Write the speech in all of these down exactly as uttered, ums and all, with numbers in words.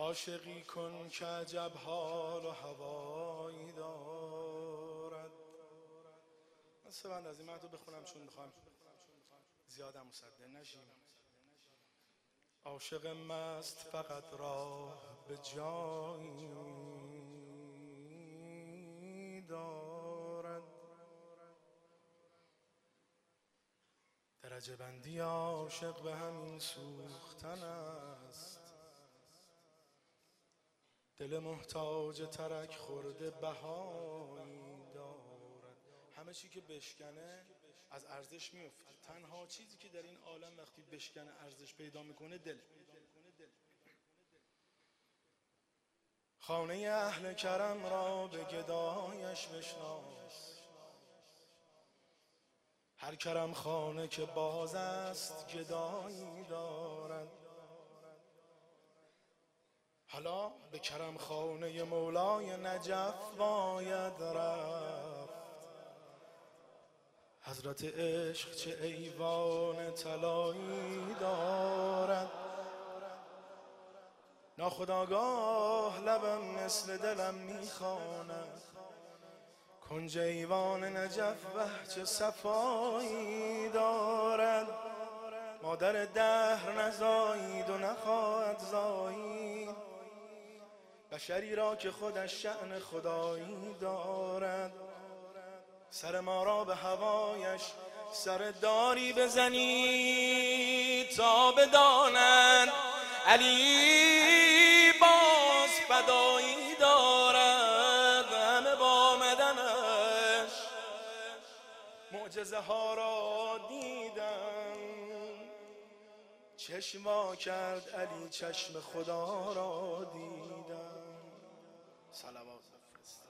عاشقی کن که عجب حال و هوایی دارد. من سه بند از این متن بخونم چون میخوام زیاد هم مصدق نشیم. عاشق مست فقط راه به جایی دارد، درجه بندی عاشق به همین سوختن است. دل محتاج ترک خورده بهایی دارد. همه چی که بشکنه از ارزش میفته. تنها چیزی که در این عالم وقتی بشکنه ارزش پیدا میکنه دل. خانه اهل کرم را به گدایش بشناس، هر کرم خانه که باز است گدایی دارد. حالا به کرم خانه مولای نجف باید رفت، حضرت عشق چه ایوان طلایی دارد. ناخودآگاه لبم مثل دلم میخواند، کنج ایوان نجف وه چه صفایی دارد. مادر دهر نزایید و نخواهد زایید، بشری را که خودش شأن خدایی دارد. سر ما را به هوایش سر داری بزنید تا بدانند علی باز فدایی دارد. همه با آمدنش معجزه ها را دیدن، چشم وا کرد علی چشم خدا را دیدن. صلوات بفرست.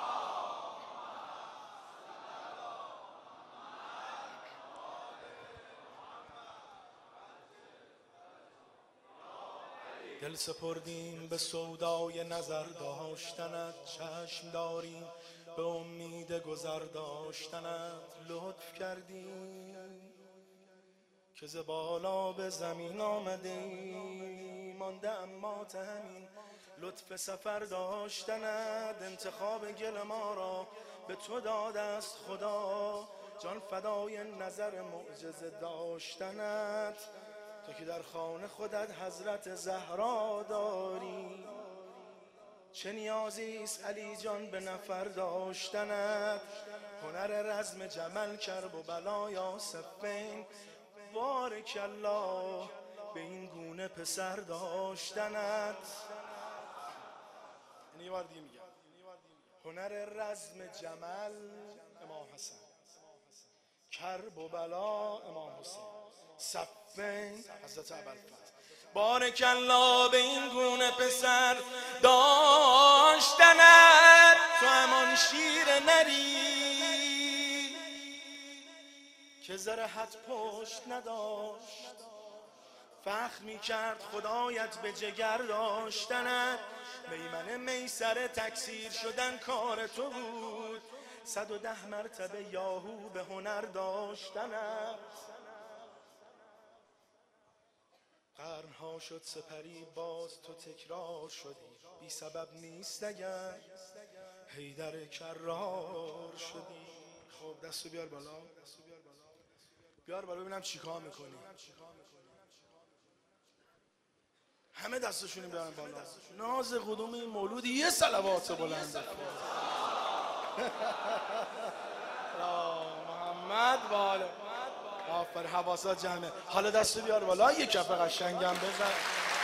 دل سپردیم به سودای نظر داشتنت، چشم داریم به امید گذر داشتنت. لطف کردیم که ز بالا به زمین آمده ای، مانده اما ته همین لطف سفر داشتنت. انتخاب گل ما را به تو داده است خدا، جان فدای نظر معجزه داشتنت. تو که در خانه خودت حضرت زهرا داری، چه نیازی است علی جان به نفر داشتنت. هنر رزم جمل کرب و بلایا صفین، بارک الله به این گونه پسر داشتنت. یعنی یه بار دیگه میگم، هنر رزم جمل امام حسن، کرب و بلا امام حسین، صفین حضرت ابوالفضل. بارک الله به این گونه پسر داشتنت. تو همان شیر نری که زرهت پشت نداشت، فخر می کرد خدایت به جگر داشتنت. میمنه میسر تکثیر شدن کار تو بود، صد و ده مرتبه یاهو به هنر داشتنت. قرنها شد سپری باز تو تکرار شدی، بی سبب نیست اگر حیدر کرار شدی. خب دستو بیار بالا، بیار بالا ببینم چیکار میکنی. همه دستشونی بیارن بالا. ناز قدوم این مولودی یه صلوات بلند محمد بالا. آفر حواسات جمعه. حالا دستو بیار بالا، یه کف قشنگم بزن.